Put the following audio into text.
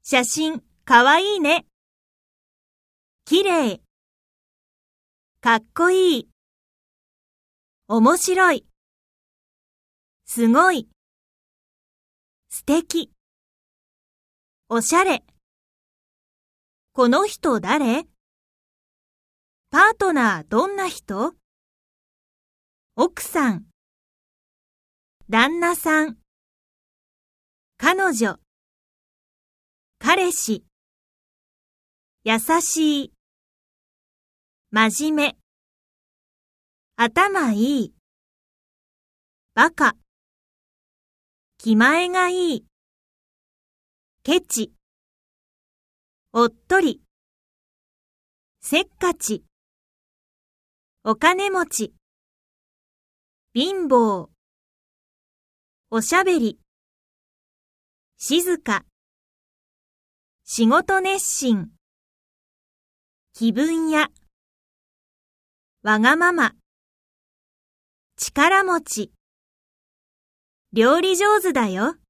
写真かわいいね。きれい。かっこいい。面白い。すごい。素敵。おしゃれ。この人誰？パートナーどんな人？奥さん。旦那さん。彼女。彼氏。優しい。真面目。頭いい。バカ。気前がいい。ケチ。おっとり。せっかち。お金持ち。貧乏。おしゃべり。静か。仕事熱心。気分屋。わがまま。力持ち。料理上手だよ。